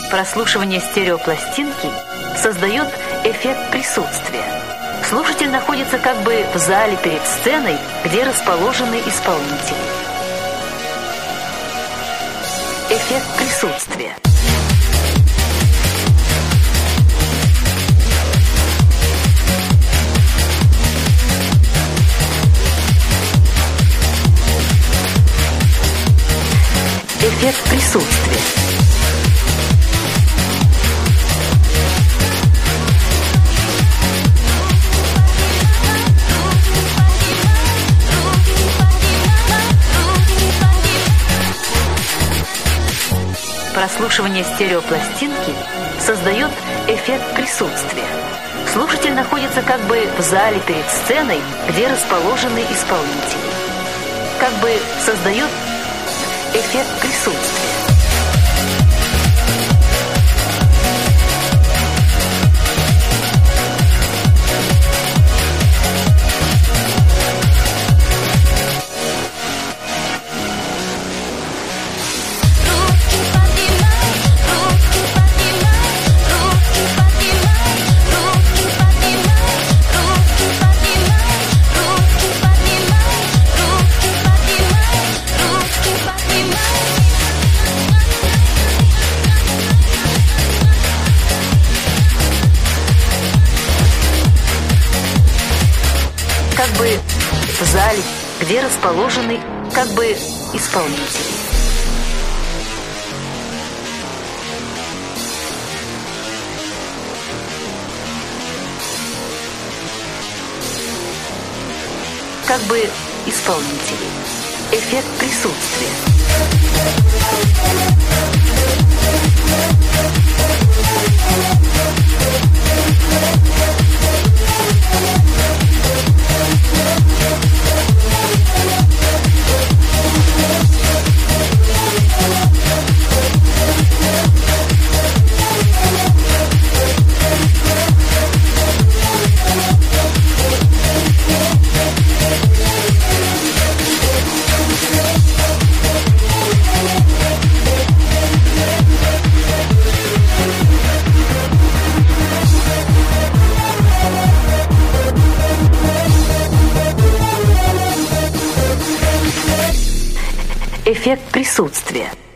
Прослушивание стереопластинки создает эффект присутствия. Слушатель находится как бы в зале перед сценой, где расположены исполнители. Эффект присутствия. Эффект присутствия. Прослушивание стереопластинки создает эффект присутствия. Слушатель находится как бы в зале перед сценой, где расположены исполнители. Как бы создает эффект присутствия. Как бы в зале, где расположены как бы исполнители. Как бы исполнители. Эффект присутствия. Эффект присутствия.